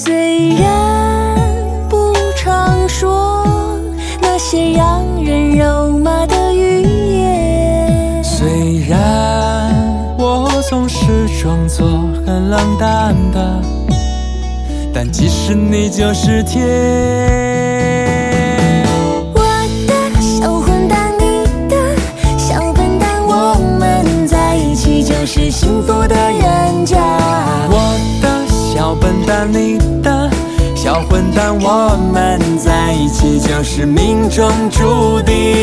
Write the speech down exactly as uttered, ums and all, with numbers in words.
虽然不常说那些让人肉麻的语言， 虽然我总是装作很冷淡的，但其实你就是天。 我的小混蛋，你的小笨蛋，我们在一起就是幸福的人家。 我的小笨蛋，你的小混蛋，我们在一起就是命中注定。